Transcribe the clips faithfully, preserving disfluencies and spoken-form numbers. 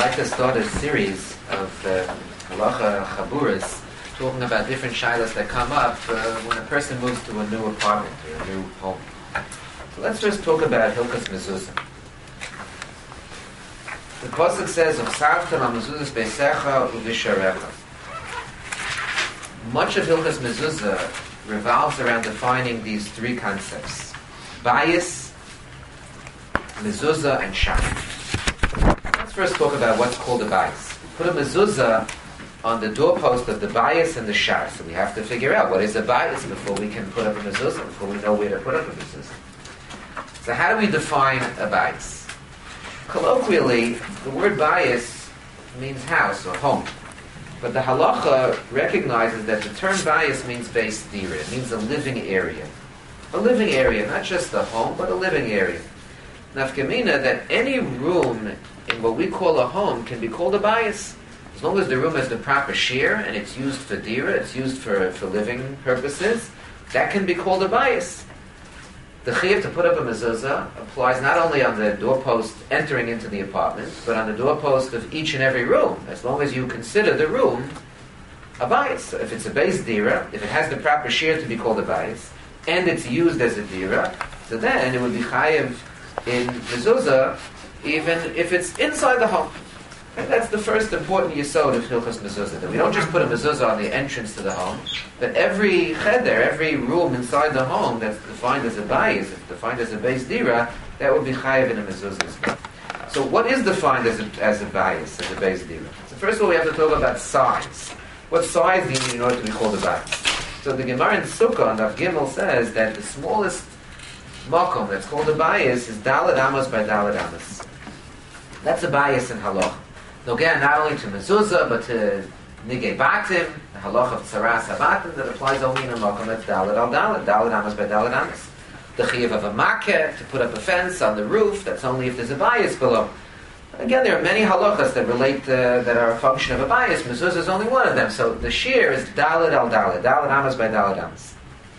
like to start a series of uh, halacha chaburas talking about different shilas that come up uh, when a person moves to a new apartment or a new home. So let's first talk about Hilchas Mezuzah. The pasuk says, "V'savta la mezuzas beisecha u'visharecha." Much of Hilchas Mezuzah revolves around defining these three concepts: bayis, mezuzah, and shach. Let's first talk about what's called a bayis. Put a mezuzah on the doorpost of the bayis and the shach. So we have to figure out what is a bayis before we can put up a mezuzah, before we know where to put up a mezuzah. So how do we define a bayis? Colloquially, the word bayis means house or home. But the halacha recognizes that the term bayis means beis dira. It means a living area. A living area, not just a home, but a living area. Nafkamina, that any room in what we call a home can be called a bayis. As long as the room has the proper shear and it's used for dira, it's used for, for living purposes, that can be called a bayis. The chiyuv to put up a mezuzah applies not only on the doorpost entering into the apartment, but on the doorpost of each and every room, as long as you consider the room a bayis. So if it's a beis dira, if it has the proper shear to be called a bayis, and it's used as a dira, so then it would be chayiv in mezuzah, even if it's inside the home. And that's the first important yesod of Hilchas Mezuzah, that we don't just put a mezuzah on the entrance to the home, but every cheder, every room inside the home that's defined as a bayis, defined as a beis dira, that would be chayiv in a mezuzah as well. So what is defined as a, as a bayis, as a beis dira? So first of all, we have to talk about size. What size do you need in order to be called a bayis? So the Gemara in Sukkah on Daf Gimel says that the smallest makom that's called a bayis is daled amos by daled amos. That's a bayis in halach. Now again, not only to mezuzah, but to nigei batim, the halach of tzaras habatim, that applies only in a makom that's daled al daled, daled amos by daled amos. The chiyuv of a makeh, to put up a fence on the roof, that's only if there's a bayis below. Again, there are many halachas that relate uh, that are a function of a bayis. Mezuzah is only one of them. So the shear is daled al daled, daled amos by daled amos.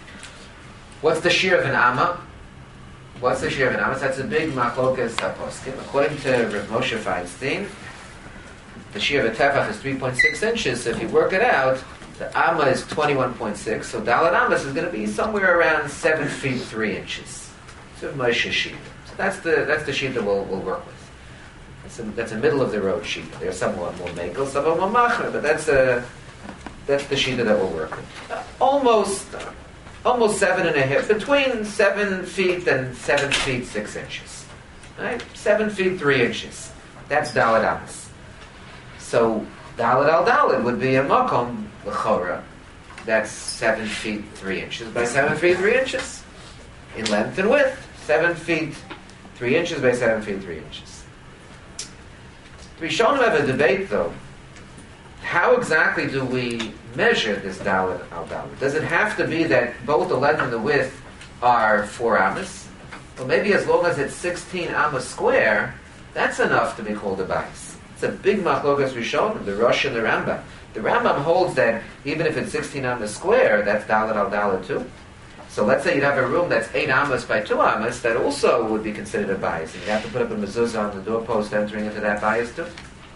What's the shear of an amma? What's the shear of an amos? That's a big machlokas haposkim. According to Rav Moshe Feinstein, the shear of a tefach is three point six inches, so if you work it out, the amma is twenty-one point six, so daled amos is going to be somewhere around seven feet three inches. So Moshe sheet. So that's the that's the sheet that we'll, we'll work with. That's a, that's a middle of the road sheet. There's some more mekel, some more machmer, but that's a that's the sheet that we'll work with. Uh, almost uh, almost seven and a half, between seven feet and seven feet six inches. Right? Seven feet three inches. That's daled amos. So daled al daled would be a makom l'chora. That's seven feet three inches by seven feet three inches in length and width. Seven feet three inches by seven feet three inches. The Rishonim have a debate, though. How exactly do we measure this daled al daled? Does it have to be that both the length and the width are four amos? Well, maybe as long as it's sixteen amos square, that's enough to be called a bayis. It's a big machlokas Rishonim, the Rosh and the Rambam. The Rambam holds that even if it's sixteen amos square, that's daled al daled too. So let's say you'd have a room that's eight amos by two amos, that also would be considered a bayis. And you have to put up a mezuzah on the doorpost entering into that bayis too.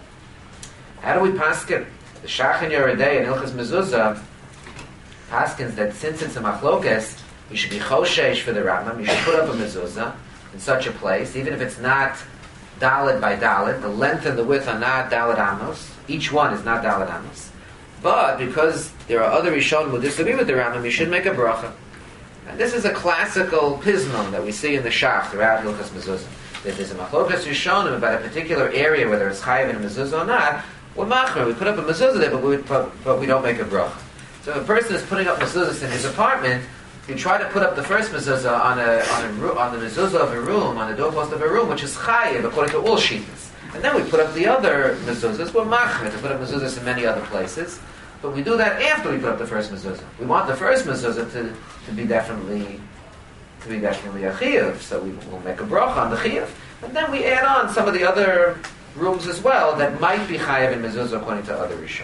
How do we paskin? The Shach and Yeridei and Hilchas Mezuzah paskins that since it's a machlokas, you should be choshesh for the Rambam. You should put up a mezuzah in such a place, even if it's not daled by daled, the length and the width are not daled amos. Each one is not daled amos. But because there are other Rishonim who disagree with the Rambam, you should make a bracha. And this is a classical pismon that we see in the Shach throughout Hilchas Mezuzah. If there's a machlokas Rishonim about a particular area, whether it's chayiv in a mezuzah or not, we're machmer. We put up a mezuzah there, but we, but, but we don't make a bracha. So if a person is putting up mezuzahs in his apartment, you try to put up the first mezuzah on a on a on the mezuzah of a room, on the doorpost of a room, which is chayiv according to all shittas. And then we put up the other mezuzahs. We're machmer to put up mezuzahs in many other places, but we do that after we put up the first mezuzah. We want the first mezuzah to, to be definitely to be definitely a chiyuv, so we will make a bracha on the chiyuv, and then we add on some of the other rooms as well that might be chayiv in mezuzah according to other rishonim.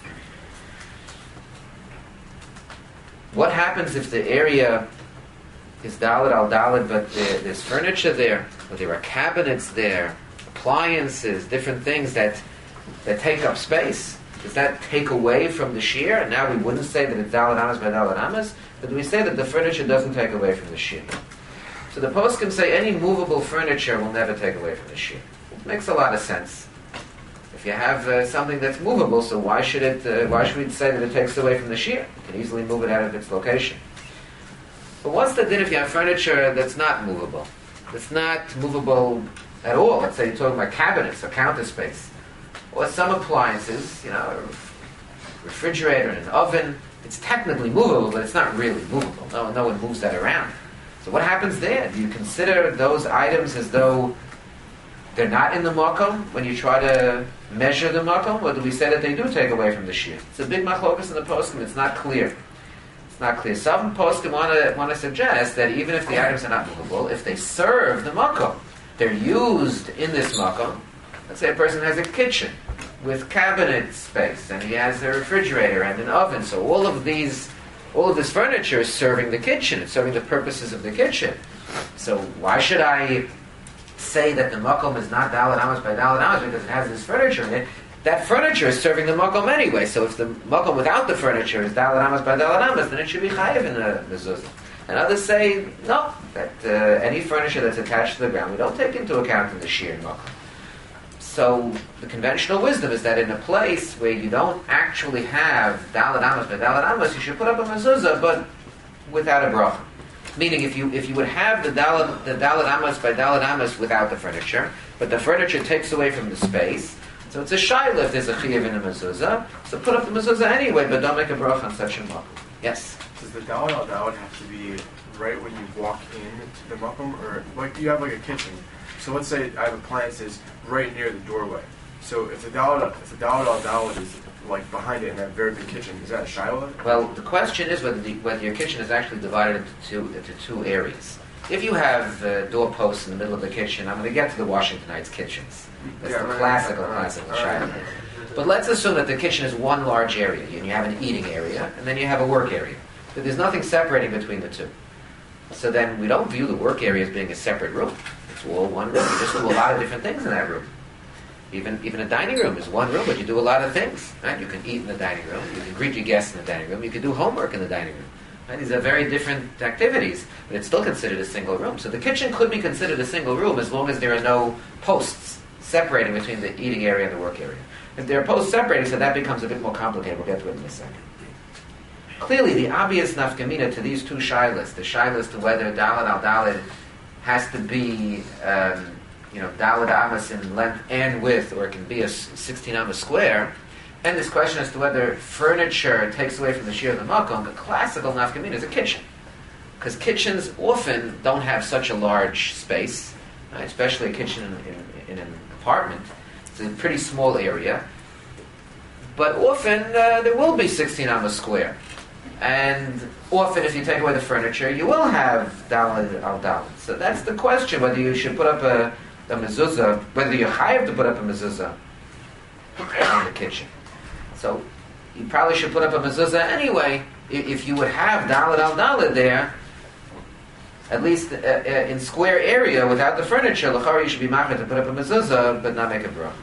What happens if the area is daled al daled, but there, there's furniture there, or there are cabinets there, appliances, different things that that take up space, does that take away from the shear? And now we wouldn't say that it's daled amas by daled amas, but we say that the furniture doesn't take away from the shear. So the poskim say any movable furniture will never take away from the shear. It makes a lot of sense. If you have uh, something that's movable, so why should it? Uh, why should we say that it takes away from the shear? You can easily move it out of its location. But what's the din if you have furniture that's not movable? It's not movable at all. Let's say you're talking about cabinets or counter space, or some appliances, you know, a refrigerator and an oven. It's technically movable, but it's not really movable. No, no one moves that around. So what happens there? Do you consider those items as though they're not in the makom when you try to measure the makom, or do we say that they do take away from the shear? It's a big machlokas in the poskim. It's not clear. It's not clear. Some poskim want to want to suggest that even if the items are not movable, if they serve the makom, they're used in this makom. Let's say a person has a kitchen with cabinet space, and he has a refrigerator and an oven. So all of these, all of this furniture is serving the kitchen. It's serving the purposes of the kitchen. So why should I say that the makom is not daled amas by daled amas because it has this furniture in it? That furniture is serving the makom anyway. So if the makom without the furniture is daled amas by daled amas, then it should be chayiv in the mezuzah. And others say no, that uh, any furniture that's attached to the ground we don't take into account in the shear makom. So the conventional wisdom is that in a place where you don't actually have daled amas by daled amas, you should put up a mezuzah, but without a bracha. Meaning, if you if you would have the daled the daled amas by daled amas without the furniture, but the furniture takes away from the space, so it's a shayla if there's a chiyuv in a mezuzah. So put up the mezuzah anyway, but don't make a bracha on such a makom. Yes. Does the daled al daled have to be right when you walk into the makom, or like you have like a kitchen? So let's say I have appliances right near the doorway. So if the daled if the daled al daled is like behind it in that very big kitchen, is that a shiloh? Well, the question is whether the, whether your kitchen is actually divided into two into two areas. If you have uh, doorposts in the middle of the kitchen, I'm going to get to the Washingtonites kitchens. That's yeah, the right, classical, right, classical right, shiloh. right. But let's assume that the kitchen is one large area, and you have an eating area, and then you have a work area. But there's nothing separating between the two. So then we don't view the work area as being a separate room. It's all one room. You just do a lot of different things in that room. Even even a dining room is one room, but you do a lot of things. Right? You can eat in the dining room. You can greet your guests in the dining room. You can do homework in the dining room. Right? These are very different activities, but it's still considered a single room. So the kitchen could be considered a single room as long as there are no posts separating between the eating area and the work area. If there are posts separating, so that becomes a bit more complicated. We'll get to it in a second. Clearly, the obvious nafkamina to these two shilas, the shilas to whether daled al daled has to be um, you know, daled amas in length and width, or it can be a sixteen amas square, and this question as to whether furniture takes away from the shear of the makom, the classical nafkamina is a kitchen. Because kitchens often don't have such a large space, right? Especially a kitchen in, in, in an apartment. It's a pretty small area. But often uh, there will be sixteen amas square. And often if you take away the furniture, you will have daled al daled. So that's the question, whether you should put up a a mezuzah, whether you're chayav to put up a mezuzah in the kitchen. So you probably should put up a mezuzah anyway. If you would have daled al daled there, at least uh, uh, in square area without the furniture, l'chara you should be machar to put up a mezuzah, but not make a bracha.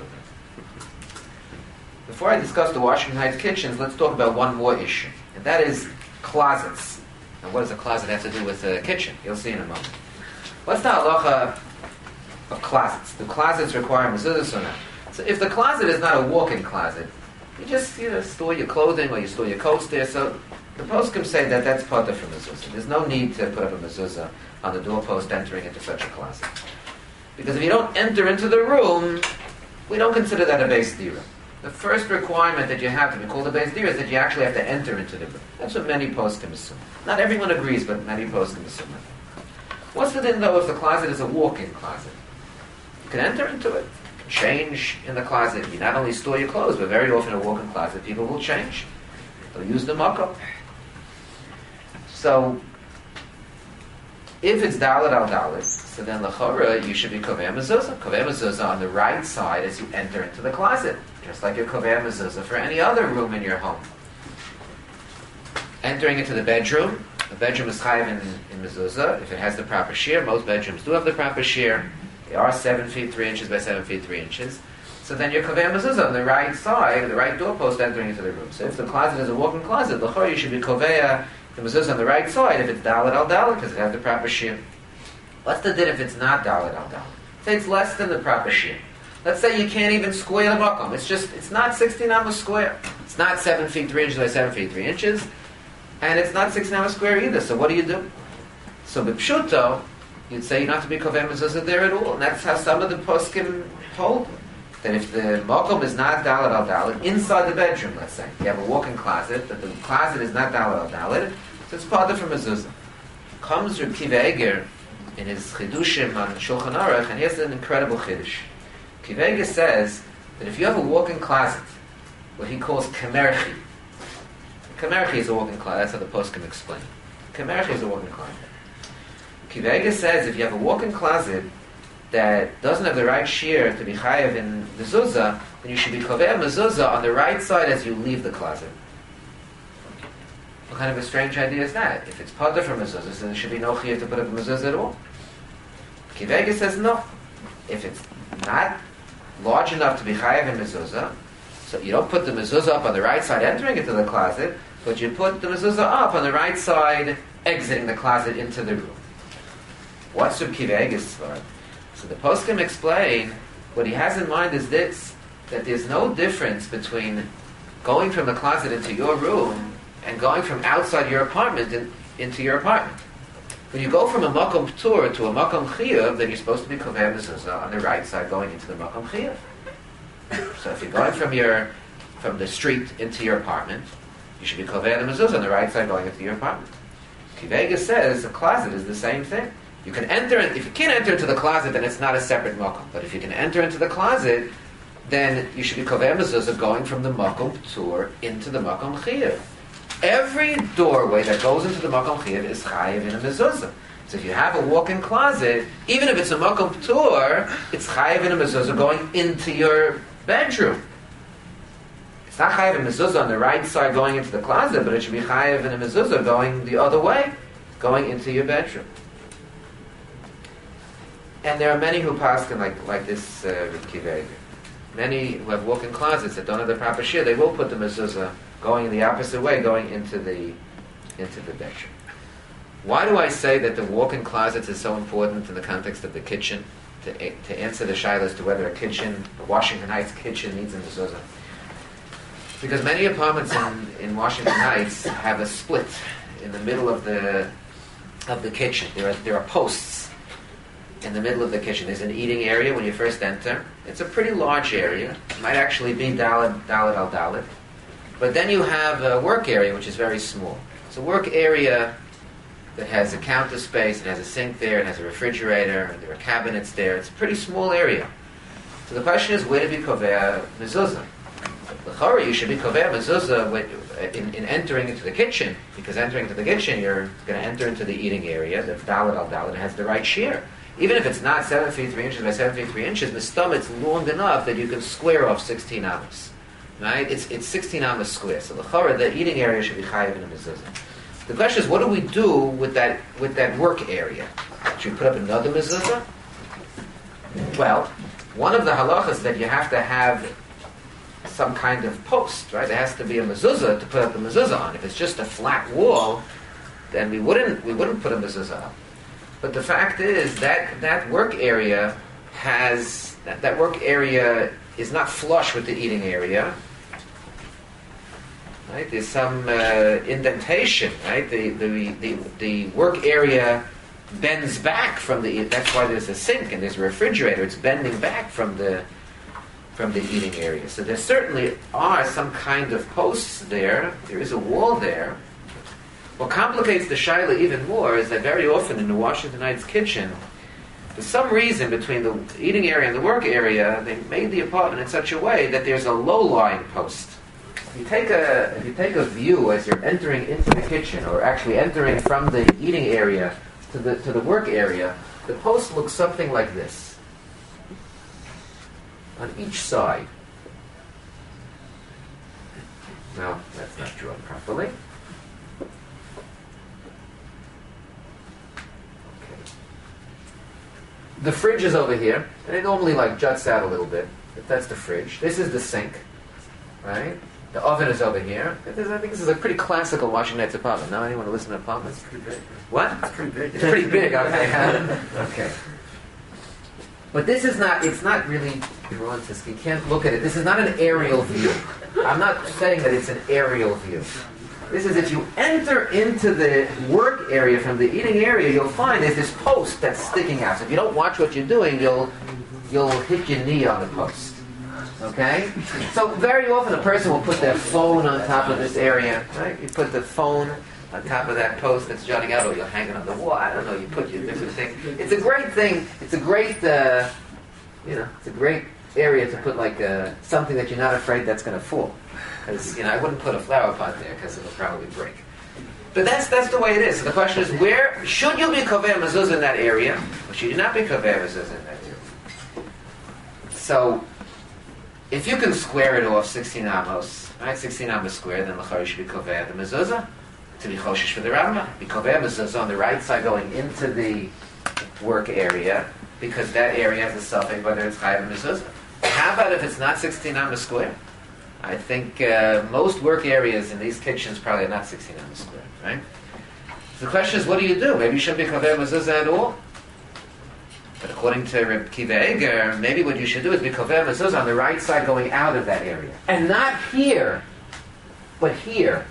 Before I discuss the Washington Heights kitchens, let's talk about one more issue, and that is closets. Now, what does a closet have to do with a kitchen? You'll see in a moment. What's the halacha of closets? Do closets require mezuzahs or not? So if the closet is not a walk-in closet, you just you know store your clothing or you store your coats there. So the poskim say that that's potter for mezuzah. There's no need to put up a mezuzah on the doorpost entering into such a closet, because if you don't enter into the room, we don't consider that a beis dira. The first requirement that you have to be called a beis dira is that you actually have to enter into the room. That's what many poskim assume. Not everyone agrees, but many poskim assume that. What's the thing though if the closet is a walk-in closet? You can enter into it. You can change in the closet. You not only store your clothes, but very often in a walk-in closet, people will change. They'll use the makom. So, if it's daled al daled, so then l'chora you should be kovei mezuzah. Kovei mezuzah on the right side as you enter into the closet, just like your kovei mezuzah for any other room in your home. Entering into the bedroom, the bedroom is chayiv in, in mezuzah if it has the proper shear. Most bedrooms do have the proper shear. They are seven feet three inches by seven feet three inches. So then you're kovei mezuzah on the right side, the right doorpost entering into the room. So if the closet is a walk-in closet, l'chor you should be kovei the mezuzah on the right side if it's dalet al dalet because it has the proper shir. What's the din if it's not dalet al dalet? Say it's less than the proper shir. Let's say you can't even square the makom. It's just it's not sixteen amos square. It's not seven feet three inches by seven feet three inches, and it's not sixteen amos square either. So what do you do? So b'pshuto, you'd say you don't have to be kovei mezuzah there at all, and that's how some of the poskim hold. That if the makom is not dalet al dalet, inside the bedroom, let's say, you have a walk-in closet, but the closet is not dalet al dalet, so it's part of a mezuzah. Comes Reb Kiva Eger in his chidushim on Shulchan Aruch, and he has an incredible chidush. Kiva Eger says that if you have a walk-in closet, what he calls kamerchi, kamerchi is a walk-in closet, that's how the poskim explain. Kamerchi is a walk-in closet. Kiva Eger says if you have a walk-in closet that doesn't have the right shear to be chayav in mezuzah, then you should be kovei mezuzah on the right side as you leave the closet. What kind of a strange idea is that? If it's pater for mezuzah, then there should be no chayav to put up a mezuzah at all. Kiva Eger says no. If it's not large enough to be chayav in mezuzah, so you don't put the mezuzah up on the right side entering into the closet, but you put the mezuzah up on the right side exiting the closet into the room. What's Reb Kiva Eger's svara? So the poskim explain, what he has in mind is this, that there's no difference between going from the closet into your room and going from outside your apartment in, into your apartment. When you go from a makom p'tur to a makom chiyuv, then you're supposed to be kovei mezuzah on the right side going into the makom chiyuv. So if you're going from your from the street into your apartment, you should be kovei the mezuzah on the right side going into your apartment. Kiva Eger says the closet is the same thing. You can enter, if you can't enter into the closet, then it's not a separate makom. But if you can enter into the closet, then you should be kovei mezuzah going from the makom p'tur into the makom chiyuv. Every doorway that goes into the makom chiyuv is chayiv in a mezuzah. So if you have a walk-in closet, even if it's a makom p'tur, it's chayiv in a mezuzah going into your bedroom. It's not chayiv in mezuzah on the right side going into the closet, but it should be chayiv in a mezuzah going the other way, going into your bedroom. And there are many who paskin like like this uh, Reb Kiva Eger. Many who have walk-in closets that don't have the proper shear, they will put the mezuzah going the opposite way, going into the into the bedroom. Why do I say that the walk-in closets is so important in the context of the kitchen? To to answer the shaila as to whether a kitchen, a Washington Heights kitchen, needs a mezuzah. Because many apartments in, in Washington Heights have a split in the middle of the of the kitchen. There are there are posts in the middle of the kitchen. There's an eating area when you first enter. It's a pretty large area. It might actually be dalet, dalet al dalet. But then you have a work area, which is very small. It's a work area that has a counter space, it has a sink there, it has a refrigerator, and there are cabinets there. It's a pretty small area. So the question is, where to be kovei mezuzah? L'chora, you should be kovei mezuzah in, in entering into the kitchen, because entering into the kitchen, you're going to enter into the eating area. The dalet al dalet has the right shear. Even if it's not seven feet three inches by seven feet three inches, the stomach it's long enough that you can square off sixteen amos. Right? It's it's sixteen amos square. So the l'chora, the eating area should be chayiv in a mezuzah. The question is, what do we do with that with that work area? Should we put up another mezuzah? Well, one of the halachas that you have to have some kind of post, right? There has to be a mezuzah to put up the mezuzah on. If it's just a flat wall, then we wouldn't we wouldn't put a mezuzah up. But the fact is that that work area has that, that work area is not flush with the eating area. Right? There's some uh, indentation. Right? The, the the the work area bends back from the. That's why there's a sink and there's a refrigerator. It's bending back from the from the eating area. So there certainly are some kind of posts there. There is a wall there. What complicates the shaila even more is that very often in the Washington Heights kitchen, for some reason between the eating area and the work area, they made the apartment in such a way that there's a low-lying post. If you take a if you take a view as you're entering into the kitchen, or actually entering from the eating area to the to the work area, the post looks something like this on each side. Now that's not drawn properly. the fridge is over here, and it normally like juts out a little bit. If that's the fridge. This is the sink, right? The oven is over here. I think this is a pretty classical Washington Heights apartment. Now, anyone to listen to apartments? It's pretty big. What? It's pretty big. It's pretty big. Okay. Okay. But this is not. It's not really. You can't look at it. This is not an aerial view. I'm not saying that it's an aerial view. This is if you enter into the work area from the eating area, you'll find there's this post that's sticking out. So if you don't watch what you're doing, you'll you'll hit your knee on the post. Okay? So very often a person will put their phone on top of this area, right? You put the phone on top of that post that's jutting out, or you'll hang it on the wall. I don't know, you put your different thing. It's a great thing. It's a great, uh, you know, it's a great area to put like uh, something that you're not afraid that's going to fall. Because, you know, I wouldn't put a flower pot there because it'll probably break. But that's that's the way it is. So the question is, where should you be koveh mezuzah in that area, or should you not be koveh mezuzah in that area? So, if you can square it off sixteen amos, right? sixteen amos square, then l'chari should be koveh the mezuzah to be choshesh for the Rambam. Be koveh mezuzah on the right side going into the work area, because that area has a suffix whether it's chayav mezuzah. How about if it's not sixteen amos square? I think uh, most work areas in these kitchens probably are not sixteen amos square, right? So the question is, what do you do? Maybe you shouldn't be koveh mezuzah at all. But according to Reb Kiva Eger, maybe what you should do is be koveh mezuzah on the right side going out of that area. And not here, but here.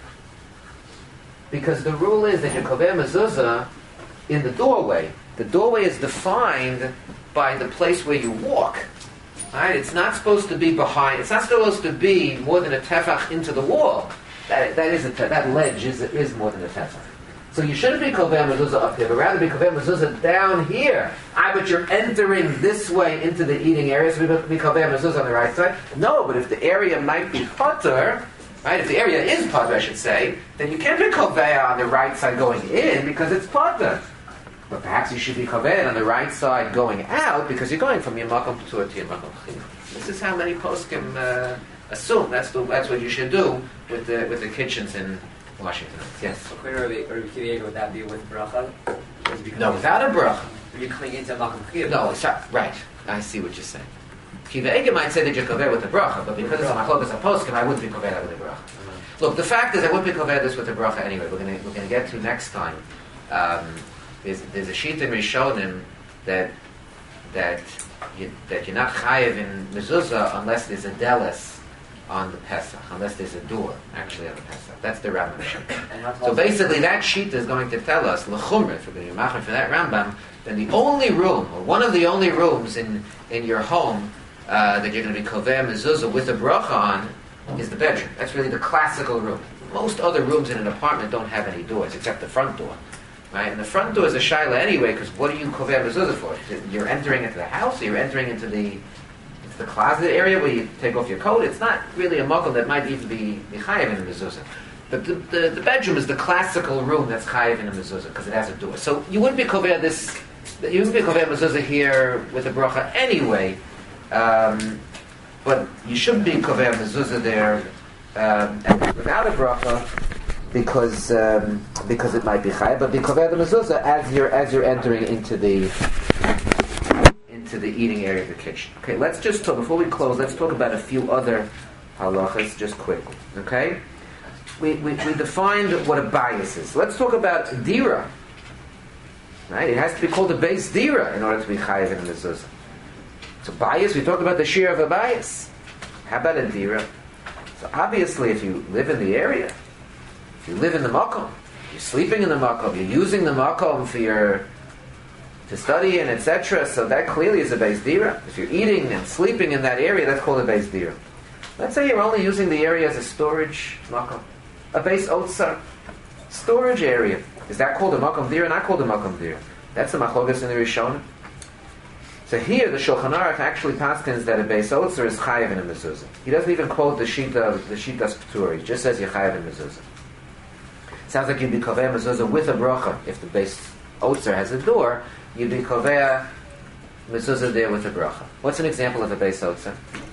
Because the rule is that you're koveh mezuzah in the doorway. The doorway is defined by the place where you walk. Right? It's not supposed to be behind. It's not supposed to be more than a tefach into the wall. That that is a te- that ledge is is more than a tefach. So you shouldn't be koveh mezuzah up here, but rather be koveh mezuzah down here. I but you're entering this way into the eating area, so we be koveh mezuzah on the right side. No, but if the area might be potter, right? If the area is potter, I should say, then you can't be koveh on the right side going in because it's potter. But perhaps you should be koveh on the right side going out because you're going from your makom p'tur to your makom chiyuv. This is how many poskim uh, assume. That's the, that's what you should do with the with the kitchens in Washington. Yes. So, according to Rabbi Kiva, would that be with bracha? No, without a bracha. Are you coming into makom chiyuv? No, it's not, right. I see what you're saying. Kiva Eger might say that you're koveh with the bracha, but because it's a machlokas a poskim, I wouldn't be koveh that with the bracha. Mm-hmm. Look, the fact is, I wouldn't be koveh this with the bracha anyway. We're going we're going to get to next time. Um, There's, there's a sheet in Rishonim that that you, that you're not chayev in mezuzah unless there's a delis on the Pesach, unless there's a door actually on the Pesach. That's the Rambam sheet. So basically, that sheet is going to tell us l'chumra, if we're going to be machmer for that Rambam, then the only room, or one of the only rooms in in your home uh, that you're going to be koveh mezuzah with a bracha on is the bedroom. That's really the classical room. Most other rooms in an apartment don't have any doors except the front door. Right? And the front door is a shaila anyway, because what are you koveh mezuzah for? You're entering into the house, or you're entering into the into the closet area where you take off your coat. It's not really a makom that might even be chayiv in a mezuzah. But the, the, the bedroom is the classical room that's chayiv in a mezuzah, because it has a door. So you wouldn't be koveh this, you wouldn't be koveh mezuzah here with a bracha anyway, um, but you shouldn't be koveh mezuzah there um, without a bracha, because um, because it might be chayav, but be koveh the mezuzah as you're as you're entering into the into the eating area of the kitchen. Okay, let's just talk before we close. Let's talk about a few other halachas just quickly. Okay, we we, we defined what a bias is. Let's talk about dira. Right, it has to be called a base dira in order to be chayav in the mezuzah. So bias, we talked about the shir of a bias. How about a dira? So obviously, if you live in the area. You live in the makom. You're sleeping in the makom. You're using the makom for your to study and et cetera. So that clearly is a beis dira. If you're eating and sleeping in that area, that's called a beis dira. Let's say you're only using the area as a storage makom, a beis otzar storage area. Is that called a makom dira? Not called a makom dira. That's the machlokas in the Rishonim. So here the Shulchan Aruch actually paskins that a beis otzar is chayav in a mezuzah. He doesn't even quote the shita the shitas p'tur. He just says you're chayav in mezuzah. Sounds like you'd be koveh mezuzah with a bracha. If the base otzer has a door, you'd be koveh mezuzah there with a bracha. What's an example of a base otzer?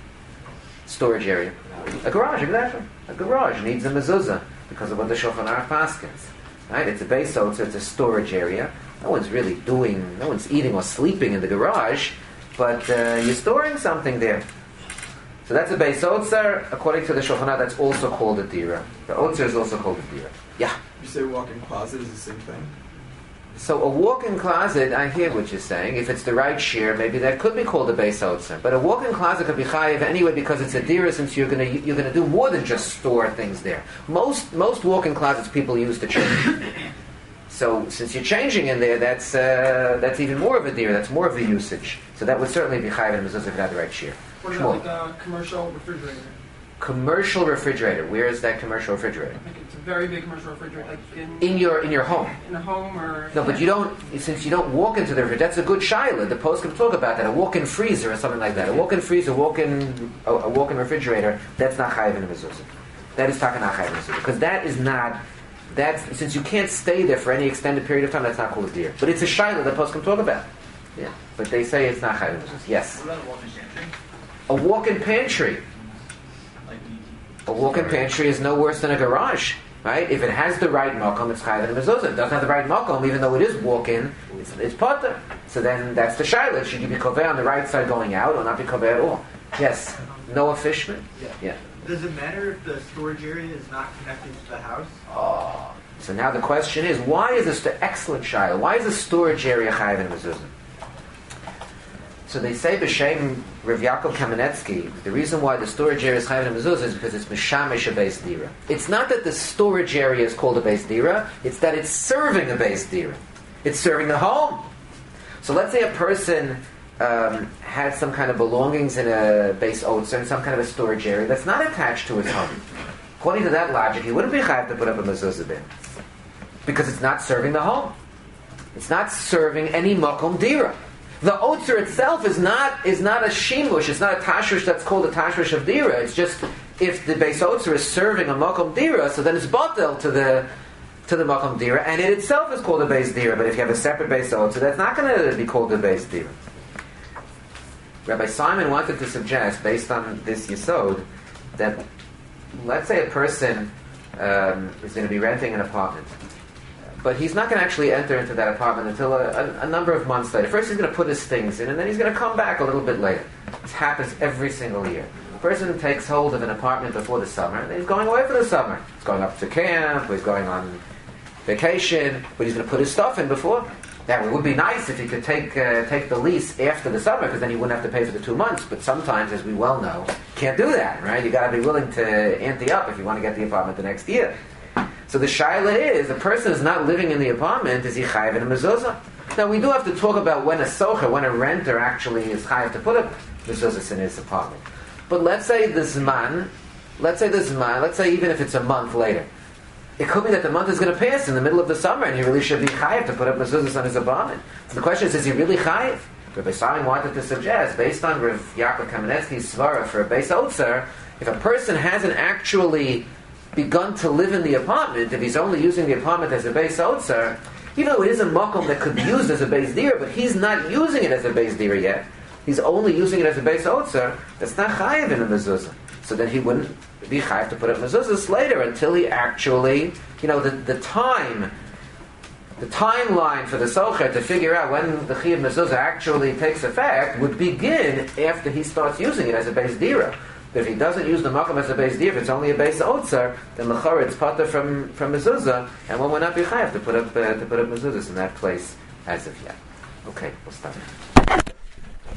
Storage area. A garage, exactly. A garage needs a mezuzah because of what the Shulchan Aruch paskins. Right? It's a base otzer, it's a storage area. no one's really doing, no one's eating or sleeping in the garage, but uh, you're storing something there. So that's a Beis Otzer. According to the Shulchan Aruch, that's also called a dira. The Otzer is also called a dira. Yeah. You say walk-in closet is the same thing? So a walk-in closet, I hear what you're saying. If it's the right shear, maybe that could be called a Beis Otzer. But a walk-in closet could be chayiv anyway because it's a dira, since you're going to you're going to do more than just store things there. Most most walk-in closets people use to change. So since you're changing in there, that's uh, that's even more of a dira. That's more of a usage. So that would certainly be chayiv in mezuzah if it had the right shear. What about like a commercial refrigerator? Commercial refrigerator. Where is that commercial refrigerator? Like it's a very big commercial refrigerator, like in In your in your home. in a home or No, but you don't. Since you don't walk into the refrigerator, that's a good shaila. The post can talk about that. A walk-in freezer or something like that. A walk-in freezer, walk-in a, a walk-in refrigerator. That's not chayiv in a mezuzah. That is taka not chayiv in a mezuzah because that is not. That's since you can't stay there for any extended period of time. That's not called a deer. But it's a shaila that post can talk about. Yeah, but they say it's not chayiv in a mezuzah. Yes. What about a walk-in pantry? A walk-in pantry. Like, A walk-in pantry is no worse than a garage, right? If it has the right makom, it's chayiv in a mezuzah. It doesn't have the right makom, even though it is walk-in, it's, it's potter. So then that's the shaila. Should you be koveh on the right side going out, or not be koveh at all? Yes. Noah Fishman. Yeah. Yeah. Does it matter if the storage area is not connected to the house? Oh. So now the question is, why is this the excellent shaila? Why is the storage area chayiv in a mezuzah? So they say b'shem Rav Yaakov Kamenetsky, the reason why the storage area is chayiv in a mezuzah is because it's mishamish a beis dira. It's not that the storage area is called a beis dira; it's that it's serving a beis dira. It's serving the home. So let's say a person um, had some kind of belongings in a beis otzer, in some kind of a storage area that's not attached to his home. According to that logic, he wouldn't be chayiv to put up a mezuzah there because it's not serving the home. It's not serving any makom dira. The otzer itself is not is not a shimush. It's not a tashrish that's called a tashrish of dira. It's just if the beis otzer is serving a makom dira, so then it's batel to the to the makom dira, and it itself is called a beis dira. But if you have a separate beis otzer, that's not going to be called a beis dira. Rabbi Simon wanted to suggest, based on this yesod, that let's say a person um, is going to be renting an apartment. But he's not going to actually enter into that apartment until a, a, a number of months later. First he's going to put his things in, and then he's going to come back a little bit later. This happens every single year. A person takes hold of an apartment before the summer, and then he's going away for the summer. He's going up to camp, he's going on vacation, but he's going to put his stuff in before. Now, it would be nice if he could take uh, take the lease after the summer, because then he wouldn't have to pay for the two months. But sometimes, as we well know, can't do that, right? You got to be willing to ante up if you want to get the apartment the next year. So the shaila is, the person is not living in the apartment, is he chayiv in a mezuzah? Now we do have to talk about when a socher, when a renter actually is chayiv to put a mezuzah in his apartment. But let's say the zman, let's say the zman, let's say even if it's a month later, it could be that the month is going to pass in the middle of the summer, and he really should be chayiv to put up mezuzah on his apartment. So the question is, is he really chayiv? Rabbi Simon wanted to suggest, based on Rav Yaakov Kamenetsky's svara for a beis otzer, if a person hasn't actually begun to live in the apartment, if he's only using the apartment as a beis otzer, even though it is a makom that could be used as a beis dira, but he's not using it as a beis dira yet. He's only using it as a beis otzer. That's not chayiv in a mezuzah. So then he wouldn't be chayiv to put up mezuzahs later until he actually, you know, the, the time, the timeline for the socher to figure out when the chiyuv mezuzah actually takes effect would begin after he starts using it as a beis dira. But if he doesn't use the makom as a beis dira, if it's only a beis otzer, then l'chorah it's pater from from mezuzah, and one would not be chayav to put up uh, to put up mezuzahs in that place as of yet. Okay, we'll stop.